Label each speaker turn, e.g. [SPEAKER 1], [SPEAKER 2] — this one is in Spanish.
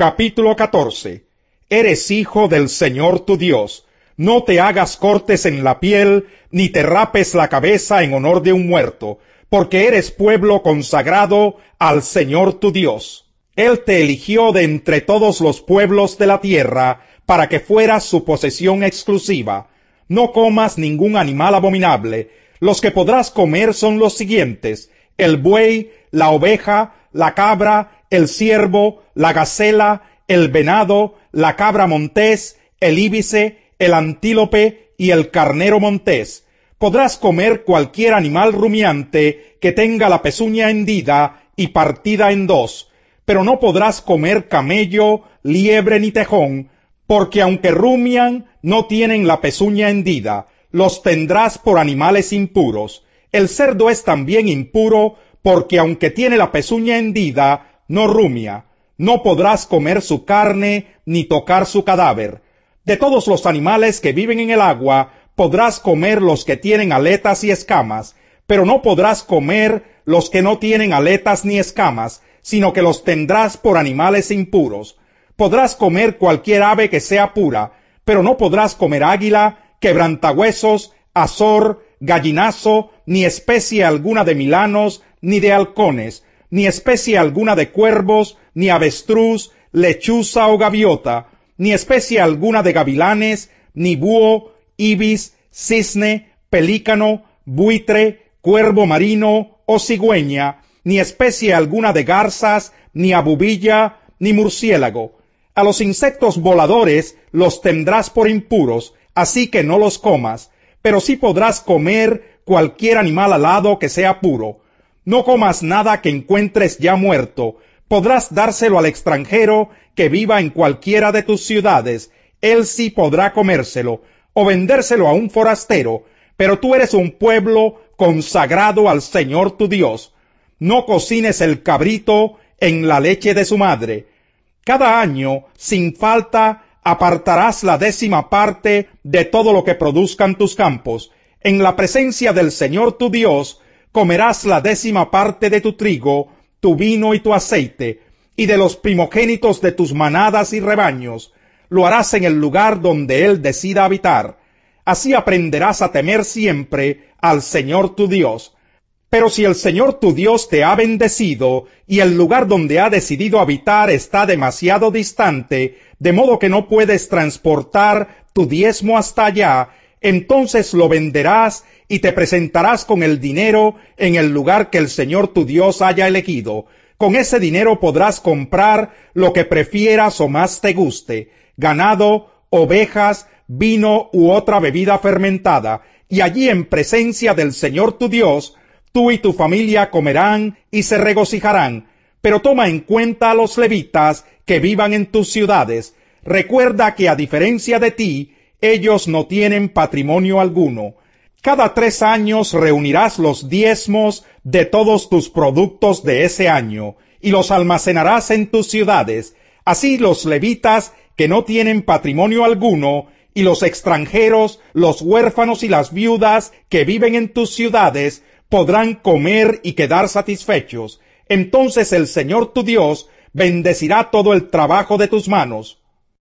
[SPEAKER 1] Capítulo 14. Eres hijo del Señor tu Dios. No te hagas cortes en la piel, ni te rapes la cabeza en honor de un muerto, porque eres pueblo consagrado al Señor tu Dios. Él te eligió de entre todos los pueblos de la tierra, para que fueras su posesión exclusiva. No comas ningún animal abominable. Los que podrás comer son los siguientes: el buey, la oveja, la cabra, el ciervo, la gacela, el venado, la cabra montés, el íbice, el antílope y el carnero montés. Podrás comer cualquier animal rumiante que tenga la pezuña hendida y partida en dos, pero no podrás comer camello, liebre ni tejón, porque aunque rumian, no tienen la pezuña hendida. Los tendrás por animales impuros. El cerdo es también impuro, porque aunque tiene la pezuña hendida, no rumia. No podrás comer su carne, ni tocar su cadáver. De todos los animales que viven en el agua, podrás comer los que tienen aletas y escamas, pero no podrás comer los que no tienen aletas ni escamas, sino que los tendrás por animales impuros. Podrás comer cualquier ave que sea pura, pero no podrás comer águila, quebrantahuesos, azor, gallinazo, ni especie alguna de milanos, ni de halcones, ni especie alguna de cuervos, ni avestruz, lechuza o gaviota, ni especie alguna de gavilanes, ni búho, ibis, cisne, pelícano, buitre, cuervo marino o cigüeña, ni especie alguna de garzas, ni abubilla, ni murciélago. A los insectos voladores los tendrás por impuros, así que no los comas, pero sí podrás comer cualquier animal alado que sea puro. No comas nada que encuentres ya muerto. Podrás dárselo al extranjero que viva en cualquiera de tus ciudades. Él sí podrá comérselo, o vendérselo a un forastero, pero tú eres un pueblo consagrado al Señor tu Dios. No cocines el cabrito en la leche de su madre. Cada año, sin falta, apartarás la 10ª parte de todo lo que produzcan tus campos. En la presencia del Señor tu Dios, comerás la 10ª parte de tu trigo, tu vino y tu aceite, y de los primogénitos de tus manadas y rebaños. Lo harás en el lugar donde Él decida habitar. Así aprenderás a temer siempre al Señor tu Dios. Pero si el Señor tu Dios te ha bendecido, y el lugar donde ha decidido habitar está demasiado distante, de modo que no puedes transportar tu diezmo hasta allá, entonces lo venderás y te presentarás con el dinero en el lugar que el Señor tu Dios haya elegido. Con ese dinero podrás comprar lo que prefieras o más te guste: ganado, ovejas, vino u otra bebida fermentada, y allí en presencia del Señor tu Dios, tú y tu familia comerán y se regocijarán. Pero toma en cuenta a los levitas que vivan en tus ciudades. Recuerda que a diferencia de ti, ellos no tienen patrimonio alguno. Cada 3 años reunirás los diezmos de todos tus productos de ese año, y los almacenarás en tus ciudades. Así los levitas que no tienen patrimonio alguno, y los extranjeros, los huérfanos y las viudas que viven en tus ciudades, podrán comer y quedar satisfechos. Entonces el Señor tu Dios bendecirá todo el trabajo de tus manos.